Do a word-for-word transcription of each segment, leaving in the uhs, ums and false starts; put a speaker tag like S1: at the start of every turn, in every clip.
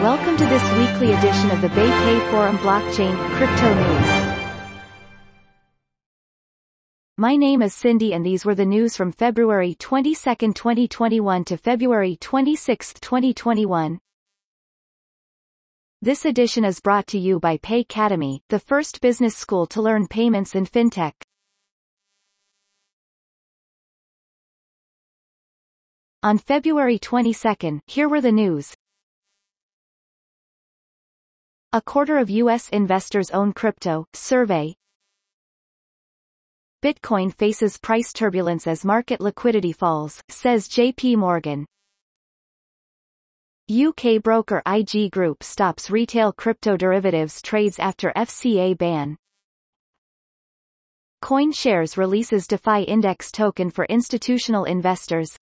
S1: Welcome to this weekly edition of the BayPay Forum Blockchain Crypto News. My name is Cindy and these were the news from February twenty-second, twenty twenty-one to February twenty-sixth, twenty twenty-one. This edition is brought to you by Paycademy, the first business school to learn payments and fintech. On February twenty-second, here were the news. A quarter of U S investors own crypto, survey. Bitcoin faces price turbulence as market liquidity falls, says J P Morgan. U K broker I G Group stops retail crypto derivatives trades after F C A ban. CoinShares releases DeFi Index token for institutional investors.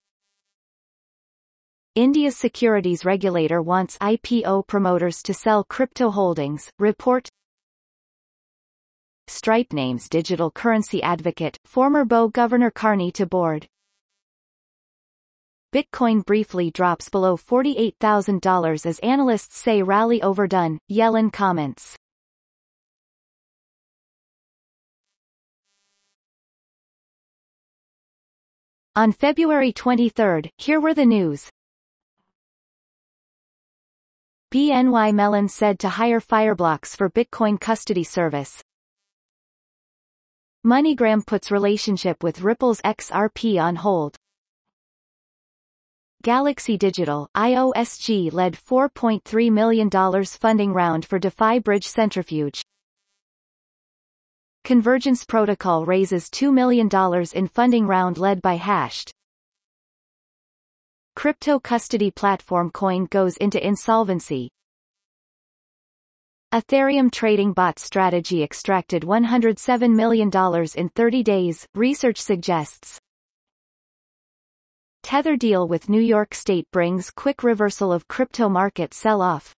S1: India's securities regulator wants I P O promoters to sell crypto holdings, report. Stripe names digital currency advocate, former B O Governor Carney to board. Bitcoin briefly drops below forty-eight thousand dollars as analysts say rally overdone, Yellen comments. On February twenty-third, here were the news. B N Y Mellon said to hire Fireblocks for Bitcoin custody service. MoneyGram puts relationship with Ripple's X R P on hold. Galaxy Digital, I O S G led four point three million dollars funding round for DeFi Bridge Centrifuge. Convergence Protocol raises two million dollars in funding round led by Hashed. Crypto custody platform Coin goes into insolvency. Ethereum trading bot strategy extracted one hundred seven million dollars in thirty days, research suggests. Tether deal with New York State brings quick reversal of crypto market sell-off.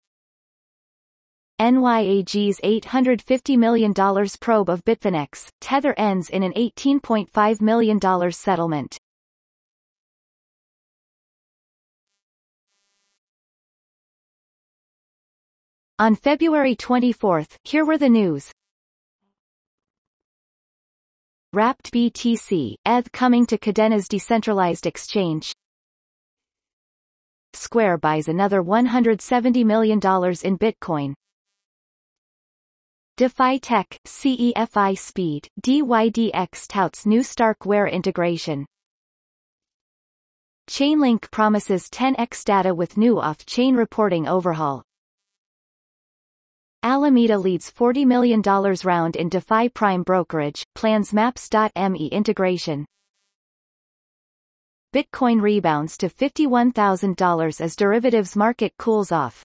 S1: N Y A G's eight hundred fifty million dollars probe of Bitfinex, Tether ends in an eighteen point five million dollars settlement. On February twenty-fourth, here were the news. Wrapped B T C, E T H coming to Cadena's decentralized exchange. Square buys another one hundred seventy million dollars in Bitcoin. DeFi Tech, CEFI Speed, D Y D X touts new Starkware integration. Chainlink promises ten x data with new off-chain reporting overhaul. Alameda leads forty million dollars round in DeFi Prime brokerage, plans Maps dot M E integration. Bitcoin rebounds to fifty-one thousand dollars as derivatives market cools off.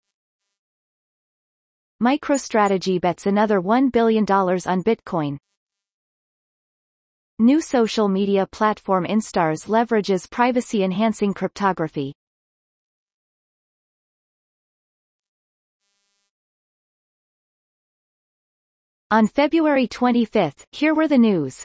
S1: MicroStrategy bets another one billion dollars on Bitcoin. New social media platform Instars leverages privacy-enhancing cryptography. On February twenty-fifth, here were the news.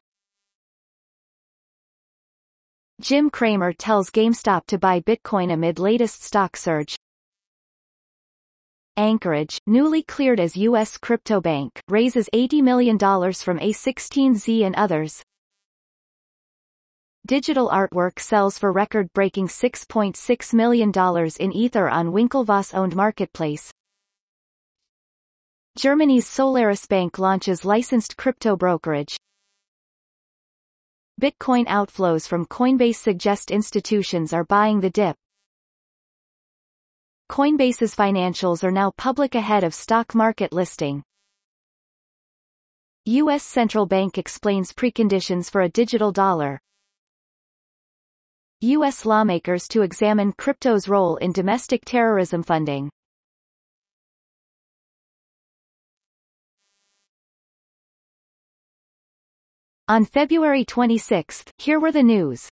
S1: Jim Cramer tells GameStop to buy Bitcoin amid latest stock surge. Anchorage, newly cleared as U S crypto bank, raises eighty million dollars from A sixteen Z and others. Digital artwork sells for record-breaking six point six million dollars in Ether on Winklevoss-owned marketplace. Germany's Solaris Bank launches licensed crypto brokerage. Bitcoin outflows from Coinbase suggest institutions are buying the dip. Coinbase's financials are now public ahead of stock market listing. U S Central Bank explains preconditions for a digital dollar. U S lawmakers to examine crypto's role in domestic terrorism funding. On February twenty-sixth, here were the news.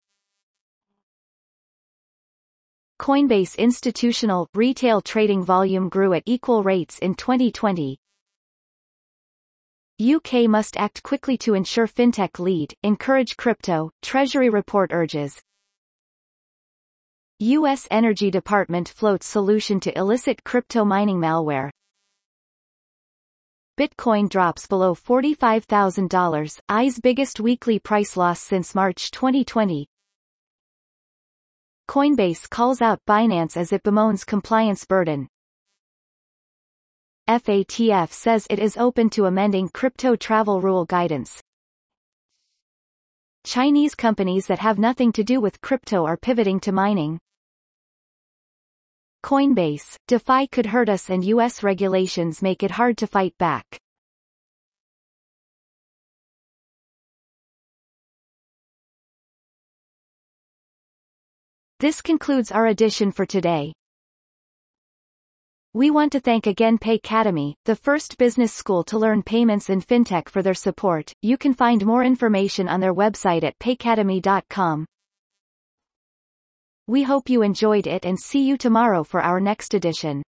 S1: Coinbase institutional, retail trading volume grew at equal rates in twenty twenty. U K must act quickly to ensure fintech lead, encourage crypto, Treasury report urges. U S Energy Department floats solution to illicit crypto mining malware. Bitcoin drops below forty-five thousand dollars, I E's biggest weekly price loss since March twenty twenty. Coinbase calls out Binance as it bemoans compliance burden. F A T F says it is open to amending crypto travel rule guidance. Chinese companies that have nothing to do with crypto are pivoting to mining. Coinbase, DeFi could hurt us and U S regulations make it hard to fight back. This concludes our edition for today. We want to thank again Paycademy, the first business school to learn payments and fintech, for their support. You can find more information on their website at paycademy dot com. We hope you enjoyed it and see you tomorrow for our next edition.